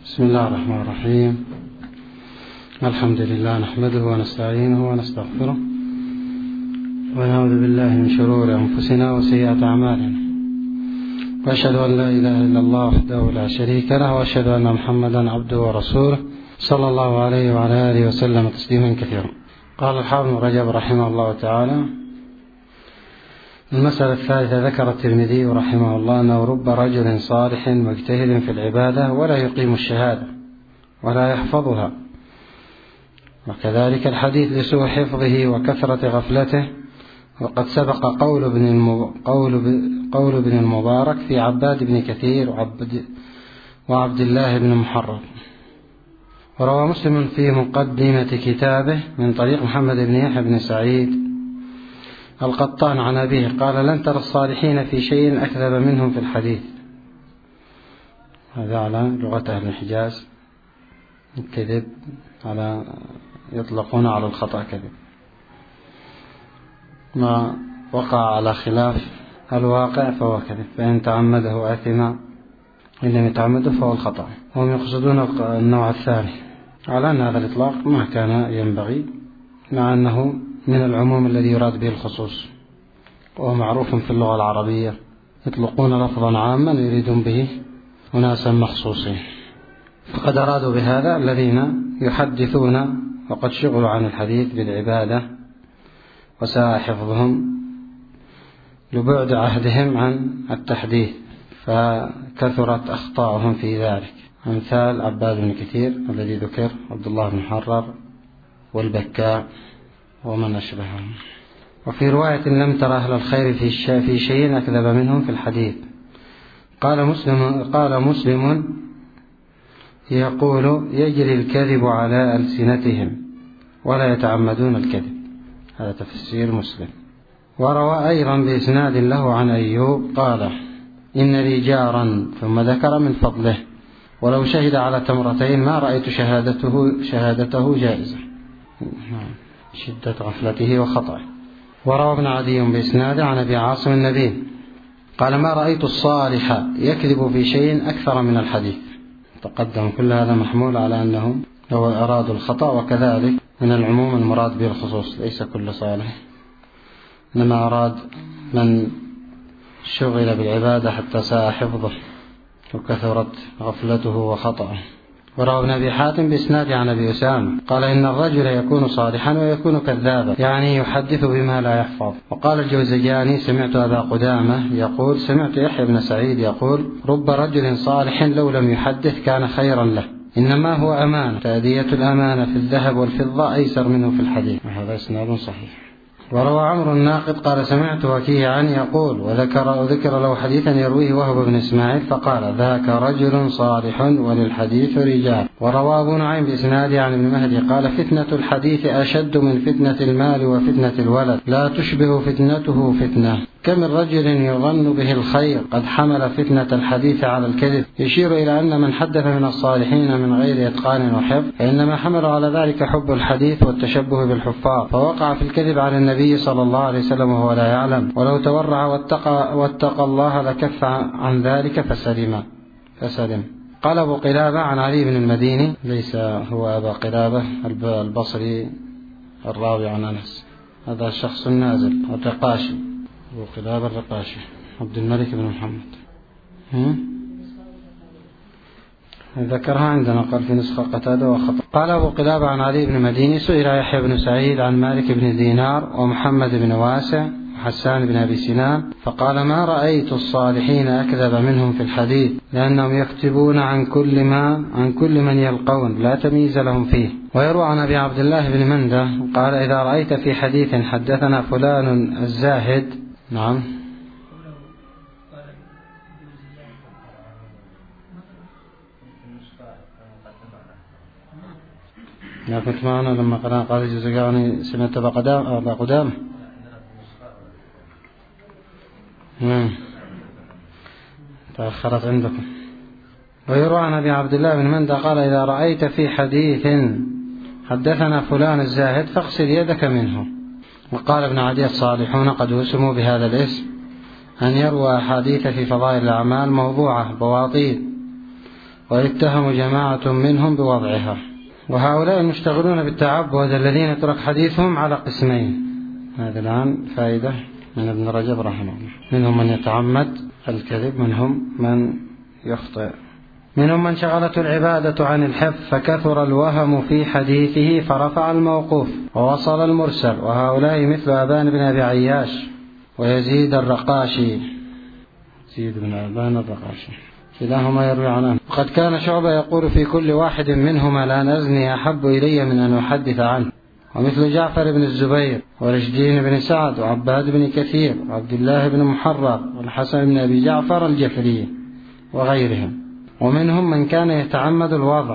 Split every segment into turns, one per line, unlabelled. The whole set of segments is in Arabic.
بسم الله الرحمن الرحيم. الحمد لله نحمده ونستعينه ونستغفره ونعوذ بالله من شرور أنفسنا وسيئات أعمالنا، وأشهد أن لا إله إلا الله وحده لا شريك له، وأشهد أن محمدا عبده ورسوله صلى الله عليه وعلى آله وسلم تسليما كثيرا. قال الحافظ ابن رجب رحمه الله تعالى: المسألة الثالثة، ذكر الترمذي رحمه الله أنه رب رجل صالح مجتهد في العبادة ولا يقيم الشهادة ولا يحفظها، وكذلك الحديث لسوء حفظه وكثرة غفلته. وقد سبق قول ابن المبارك في عباد بن كثير وعبد الله بن محرر. وروى مسلم في مقدمة كتابه من طريق محمد بن يحيى بن سعيد القطان عن أبيه قال: لن ترى الصالحين في شيء أكذب منهم في الحديث. هذا على لغة أهل الحجاز، الكذب يطلقون على الخطأ كذب، ما وقع على خلاف الواقع فهو كذب، فإن تعمده آثم، إن لم يتعمده فهو الخطأ. هم يقصدون النوع الثاني على أن هذا الإطلاق ما كان ينبغي، مع أنه من العموم الذي يراد به الخصوص، وهو معروف في اللغة العربية، يطلقون لفظا عاما يريدون به أناسا مخصوصين. فقد أرادوا بهذا الذين يحدثون وقد شغلوا عن الحديث بالعبادة وساء حفظهم لبعد عهدهم عن التحديث، فكثرت أخطاءهم في ذلك، أمثال عباد بن كثير الذي ذكر، عبد الله بن محرر والبكاء ومن أشبههم. وفي رواية: لم تر أهل الخير في شيء أكذب منهم في الحديث. قال مسلم يقول: يجري الكذب على ألسنتهم ولا يتعمدون الكذب. هذا تفسير مسلم. وروى أيضا بإسناد له عن أيوب قال: إن لي جارا، ثم ذكر من فضله، ولو شهد على تمرتين ما رأيت شهادته جائزة، شدة غفلته وخطأه. وروى ابن عدي بإسناد عن أبي عاصم النبي قال: ما رأيت الصالح يكذب في شيء أكثر من الحديث. تقدم كل هذا محمول على أنهم لو أرادوا الخطأ، وكذلك من العموم المراد به الخصوص، ليس كل صالح، إنما أراد من شغل بالعبادة حتى ساء حفظه وكثرت غفلته وخطأه. وروى ابن أبي حاتم بإسناد عن أبي أسامة قال: إن الرجل يكون صالحا ويكون كذابا، يعني يحدث بما لا يحفظ. وقال الجوزجاني: سمعت أبا قدامة يقول: سمعت يحيى بن سعيد يقول: رب رجل صالح لو لم يحدث كان خيرا له، إنما هو أمانة، تأدية الأمانة في الذهب والفضة أيسر منه في الحديث. وهذا إسناد صحيح. وروى عمرو الناقد قال: سمعت وكيعا يقول، وذكر له حديثا يرويه وهب بن إسماعيل فقال: ذاك رجل صالح وللحديث رجال. وروى أبو نعيم بإسناد عن ابن مهدي قال: فتنة الحديث أشد من فتنة المال وفتنة الولد، لا تشبه فتنته فتنة. كم من رجل يظن به الخير قد حمل فتنة الحديث على الكذب. يشير إلى أن من حدث من الصالحين من غير إتقان وحفظ فإنما حمل على ذلك حب الحديث والتشبه بالحفاظ، فوقع في الكذب على النبي صلى الله عليه وسلم وهو لا يعلم، ولو تورع واتقى الله لكف عن ذلك فسلم. قال أبو قلابة عن علي بن المديني، ليس هو أبا قلابة البصري الراوي عن أنس، هذا الشخص النازل الرقاشي، أبو قلابة الرقاشي عبد الملك بن محمد، ذكرها عندنا، قال في نسخة قتادة وخطأ. قال أبو قلابة عن علي بن مديني: سئل يحيى بن سعيد عن مالك بن دينار ومحمد بن واسع وحسان بن أبي سنان فقال: ما رأيت الصالحين أكذب منهم في الحديث، لأنهم يكتبون عن كل من يلقون، لا تمييز لهم فيه. ويروى عن أبي عبد الله بن مندة قال: إذا رأيت في حديث حدثنا فلان الزاهد، نعم، لا كنت معنا لما قرأنا قال الجوزجاني: سمعت أبا قدامة. تأخرت عندكم. ويروى عن أبي عبد الله بن مندى قال: إذا رأيت في حديث حدثنا فلان الزاهد فاغسل يدك منه. وقال ابن عدي: الصالحون قد وسموا بهذا الاسم أن يروى أحاديث في فضائل الأعمال موضوعة بواطيل، ويتهم جماعة منهم بوضعها. وهؤلاء المشتغلون بالتعبد الذين يترك حديثهم على قسمين. هذا الآن فائدة من ابن رجب رحمه الله. منهم من يتعمد الكذب، منهم من يخطئ. منهم من شغلته العبادة عن الحفظ فكثر الوهم في حديثه فرفع الموقوف ووصل المرسل، وهؤلاء مثل أبان بن أبي عياش ويزيد الرقاشي، يزيد بن أبان الرقاشي، كلاهما يروي عنه. وقد كان شعبة يقول في كل واحد منهما لا نزني أحب إلي من أن أحدث عنه. ومثل جعفر بن الزبير ورشدين بن سعد وعباد بن كثير وعبد الله بن محرر والحسن بن أبي جعفر الجفري وغيرهم. ومنهم من كان يتعمد الوضع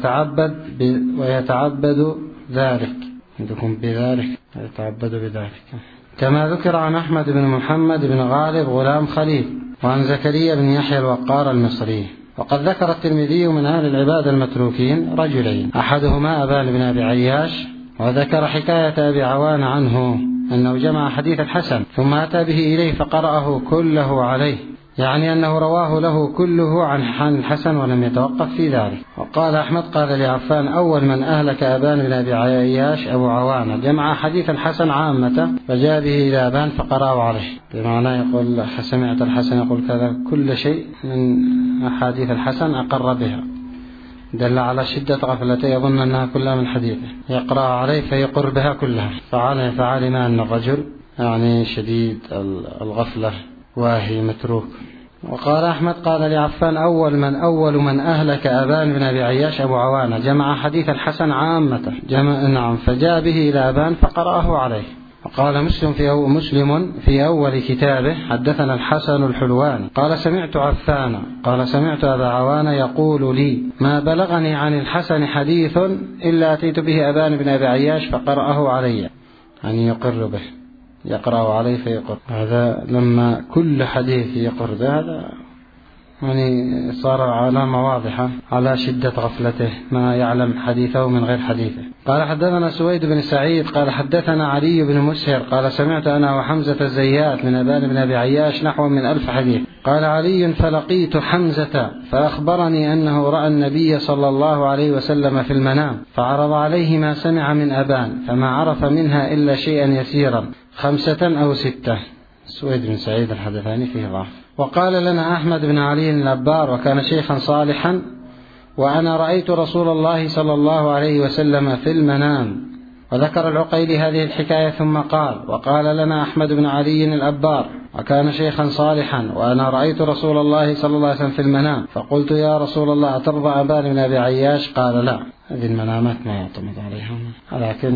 ويتعبد ذلك، عندكم بذلك، يتعبد بذلك، كما ذكر عن أحمد بن محمد بن غالب غلام خليل، وعن زكريا بن يحيى الوقار المصري. وقد ذكر الترمذي من أهل العباد المتروكين رجلين، أحدهما أبان بن أبي عياش، وذكر حكاية أبي عوان عنه أنه جمع حديث الحسن ثم أتى به إليه فقرأه كله عليه، يعني أنه رواه له كله عن الحسن ولم يتوقف في ذلك. وقال أحمد قال لعفان أول من أهلك أبان بن أبي عياش أبو عوان، جمع حديث الحسن عامة فجاء به إلى أبان فقرأه عليه، بمعنى يقول سمعت الحسن يقول كذا، كل شيء من أحاديث الحسن أقر بها، دل على شدة غفلته، يظن أنها كلها من حديثه، يقرأ عليه فيقر بها كلها، فعلم أن الرجل يعني شديد الغفلة واهي متروك. وقال أحمد قال لعفان أول من أهلك أبان بن أبي عياش أبو عوانة، جمع حديث الحسن عامة، نعم، فجاء به إلى أبان فقرأه عليه. وقال مسلم في أول كتابه حدثنا الحسن الحلواني قال سمعت عفان قال سمعت أبا عوانة يقول لي ما بلغني عن الحسن حديث إلا أتيت به أبان بن أبي عياش فقرأه علي، يعني يقر به، يقرأ عليه فيقر. هذا لما كل حديث يقر هذا يعني صار علامة واضحة على شدة غفلته، ما يعلم حديثه من غير حديثه. قال حدثنا سويد بن سعيد قال حدثنا علي بن مسهر قال سمعت أنا وحمزة الزيات من أبان بن أبي عياش نحو من 1000 حديث. قال علي فلقيت حمزة فأخبرني أنه رأى النبي صلى الله عليه وسلم في المنام فعرض عليه ما سمع من أبان فما عرف منها إلا شيئا يسيرا 5 أو 6. سويد بن سعيد الحدثاني فيه ضعف. وقال لنا أحمد بن علي الأبار وكان شيخا صالحا وأنا رأيت رسول الله صلى الله عليه وسلم في المنام. وذكر العقيلي هذه الحكاية ثم قال وقال لنا أحمد بن علي الأبار وكان شيخا صالحا وأنا رأيت رسول الله صلى الله عليه وسلم في المنام فقلت يا رسول الله أترضى أبان بن أبي عياش؟ قال لا، هذه المنامات ما يعتمد عليها، لكن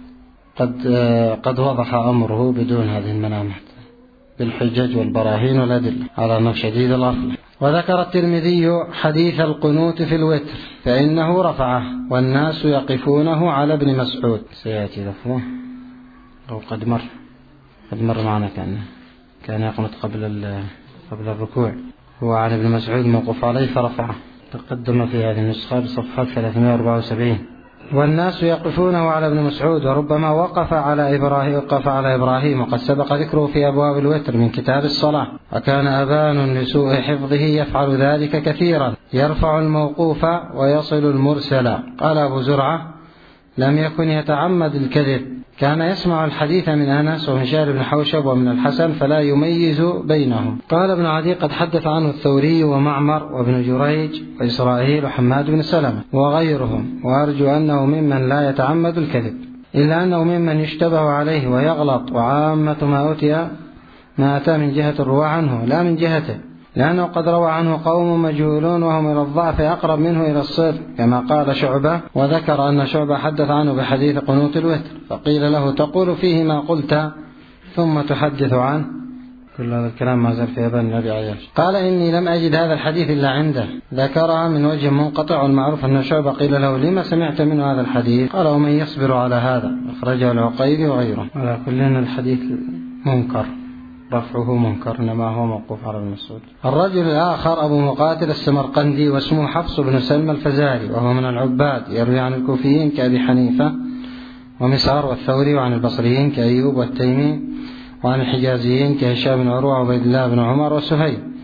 قد وضح أمره بدون هذه المنامات بالحجج والبراهين والأدلة على أنه شديد الغفلة. وذكر الترمذي حديث القنوت في الوتر فإنه رفعه والناس يقفونه على ابن مسعود، سيأتي لفظه أو قد مر معنا كان يقنط قبل الركوع، هو عن ابن مسعود موقوف عليه فرفعه، تقدم في هذه النسخة بصفحة 374. والناس يقفونه على ابن مسعود وربما وقف على إبراهيم وقد سبق ذكره في أبواب الوتر من كتاب الصلاة. وكان أبان لسوء حفظه يفعل ذلك كثيرا، يرفع الموقوف ويصل المرسل. قال أبو زرعة لم يكن يتعمد الكذب، كان يسمع الحديث من أنس وهشام بن حوشب ومن الحسن فلا يميز بينهم. قال ابن عدي قد حدث عنه الثوري ومعمر وابن جريج وإسرائيل وحماد بن سلمة وغيرهم، وأرجو أنه ممن لا يتعمد الكذب، إلا أنه ممن يشتبه عليه ويغلط، وعامة ما أتى من جهة الرواة عنه لا من جهته، لأنه قد روى عنه قوم مجهولون وهم إلى الضعف أقرب منه إلى الصدق كما قال شعبة. وذكر أن شعبة حدث عنه بحديث قنوت الوتر فقيل له تقول فيه ما قلت ثم تحدث عنه. كل هذا الكلام ما زال في أبان أبي عياش. قال إني لم أجد هذا الحديث إلا عنده، ذكرها من وجه منقطع، والمعروف أن شعبة قيل له لما سمعت منه هذا الحديث؟ قال ومن يصبر على هذا، أخرجه العقيلي وغيره. على كل الحديث منكر، رفعه منكر، إنما هو موقوف على ابن مسعود. الرجل الآخر أبو مقاتل السمرقندي واسمه حفص بن سلمى الفزاري وهو من العباد، يروي عن الكوفيين كأبي حنيفة ومسعر والثوري، وعن البصريين كأيوب والتيمي، وعن الحجازيين كهشام بن عروة وعبيد الله بن عمر وسهيل.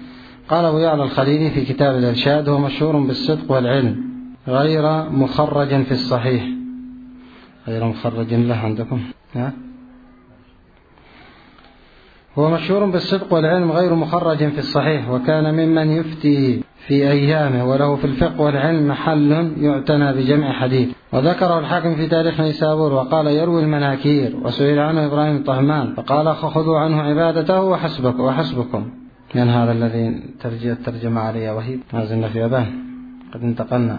قال أبو يعلى الخليلي في كتاب الإرشاد: هو مشهور بالصدق والعلم غير مخرج في الصحيح. غير مخرج له عندكم؟ هو مشهور بالصدق والعلم غير مخرج في الصحيح، وكان ممن يفتي في أيامه، وله في الفقه والعلم محل يعتنى بجمع حديث. وذكره الحاكم في تاريخ نيسابور وقال: يروي المناكير. وسئل عنه إبراهيم الطهمان فقال: خذوا عنه عبادته وحسبكم. من هذا الذي ترجم علي وهيب؟ ما زلنا في أبان، قد انتقلنا.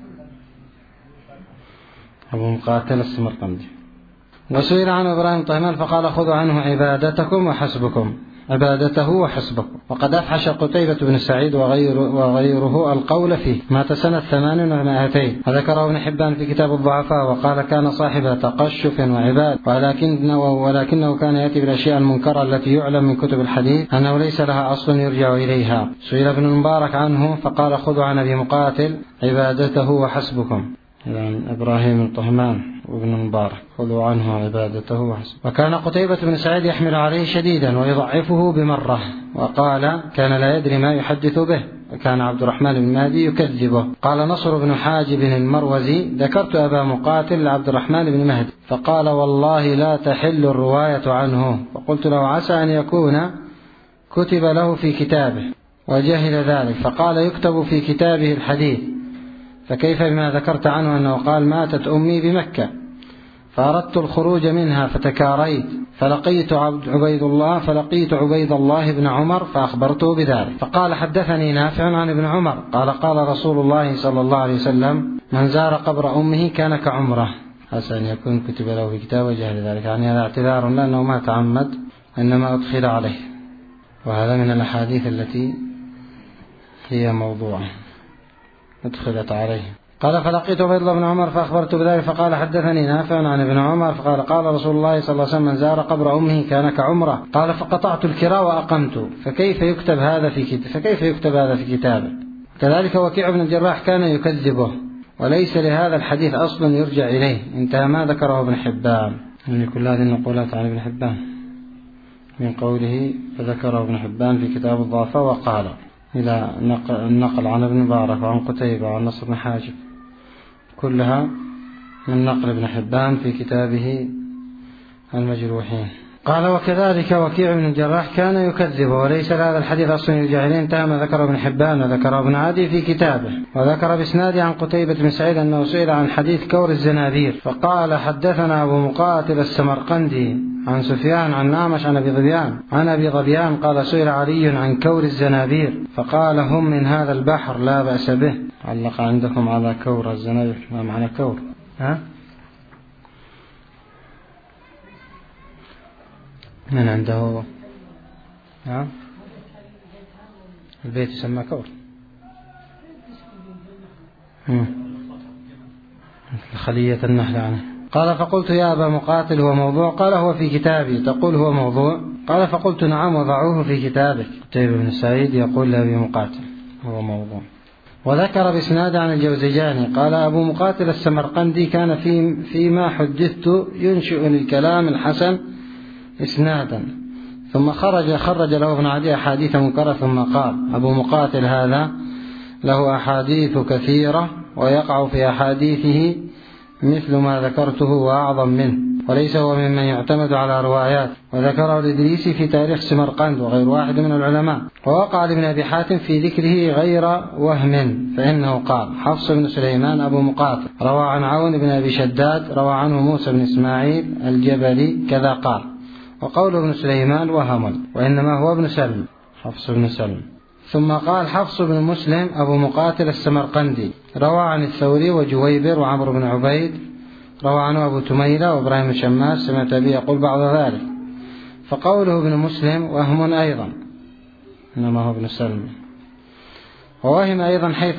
أبو مقاتل السمرقندي. وسئل عنه إبراهيم الطهمان فقال: خذوا عنه عبادتكم وحسبكم. عبادته وحسبكم. وقد أفحش قتيبة بن سعيد وغيره القول فيه. مات سنة 800. وذكره ابن حبان في كتاب الضعفاء وقال: كان صاحب تقشف وعباد، ولكنه كان يأتي بالأشياء المنكرة التي يعلم من كتب الحديث أنه ليس لها أصل يرجع إليها. سئل ابن المبارك عنه فقال: خذوا عن أبي مقاتل عبادته وحسبكم. يعني إبراهيم الطهمان وابن المبارك: خذوا عنه عبادته وحسبه. وكان قتيبة بن سعيد يحمل عليه شديدا ويضعفه بمرة، وقال: كان لا يدري ما يحدث به. وكان عبد الرحمن بن مهدي يكذبه. قال نصر بن حاجب المروزي: ذكرت أبا مقاتل لعبد الرحمن بن مهدي فقال: والله لا تحل الرواية عنه. فقلت له: عسى أن يكون كتب له في كتابه وجهل ذلك. فقال: يكتب في كتابه الحديث، فكيف بما ذكرت عنه أنه قال: ماتت أمي بمكة فأردت الخروج منها فتكاريت فلقيت عبيد الله بن عمر فأخبرته بذلك. فقال: حدثني نافع عن ابن عمر قال رسول الله صلى الله عليه وسلم: من زار قبر أمه كان كعمره. عسى أن يكون كتب له في كتاب وجهل ذلك. يعني هذا اعتذار لأنه ما تعمد، إنما أدخل عليه. وهذا من الأحاديث التي هي موضوع ادخلت عليه. قال: فلقيت عبيد الله بن عمر فأخبرت بذلك. فقال: حدثني نافع عن ابن عمر قال رسول الله صلى الله عليه وسلم: من زار قبر أمه كان كعمره. قال: فقطعت الكراء وأقمت. فكيف يكتب هذا في كتابه؟ كذلك وكيع بن الجراح كان يكذبه، وليس لهذا الحديث أصل يرجع إليه. انتهى ما ذكره ابن حبان. من كل هذه النقولات عن ابن حبان من قوله: فذكره ابن حبان في كتاب الضعفاء وقال، إلى النقل عن ابن مبارك وعن قتيبة وعن نصر بن حاجب، كلها من نقل ابن حبان في كتابه المجروحين. قال: وكذلك وكيع بن الجراح كان يكذب، وليس هذا الحديث أصلا يرجع إليه. انتهى ما ذكره ابن حبان وذكره ابن عدي في كتابه. وذكر بإسناده عن قتيبة بن سعيد أنه سئل عن حديث كور الزنابير فقال: حدثنا أبو مقاتل السمرقندي عن سفيان عن نعمش عن أبي ظبيان قال: سئل علي عن كور الزنابير فقال: هم من هذا البحر لا بأس به. علق عندكم على كور الزنابير، ما معنى كور؟ من عنده البيت يسمى كور، خلية النحل عنه. قال: فقلت: يا أبا مقاتل هو موضوع؟ قال: هو في كتابي. تقول هو موضوع؟ قال: فقلت: نعم، وضعوه في كتابك. قتيبة بن سعيد يقول لأبي مقاتل هو موضوع. وذكر بإسناد عن الجوزجاني قال: أبو مقاتل السمرقندي كان فيما حدثت ينشئ للكلام الحسن إسنادا، ثم خرج له ابن عدي أحاديث منكرة، ثم قال: أبو مقاتل هذا له أحاديث كثيرة، ويقع في أحاديثه مثل ما ذكرته وأعظم منه، وليس هو ممن يعتمد على روايات. وذكره الإدريسي في تاريخ سمرقند وغير واحد من العلماء. ووقع لابن أبي حاتم في ذكره غير وهم، فإنه قال: حفص بن سليمان أبو مقاتل روى عن عون بن أبي شداد روى عنه موسى بن إسماعيل الجبلي كذا قال. وقول ابن سليمان وهم، وإنما هو ابن سلم، حفص بن سلم. ثم قال: حفص بن مسلم أبو مقاتل السمرقندي روى عن الثوري وجويبر وعمر بن عبيد روى عنه أبو تميلة وإبراهيم الشماس، سمعت أبي يقول بعض ذلك. فقوله ابن مسلم وهم أيضا، إنما هو ابن سلم. ووهم أيضا حيث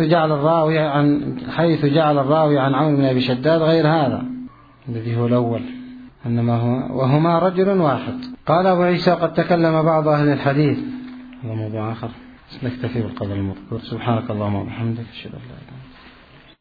جعل الراوي عن عون بن أبي شداد غير هذا الذي هو الأول، إنما هو وهما رجل واحد. قال أبو عيسى: قد تكلم بعض أهل الحديث. هذا موضوع آخر، نكتفي بالقدر المذكور. سبحانك اللهم وبحمدك، أشهد أن لا إله إلا أنت.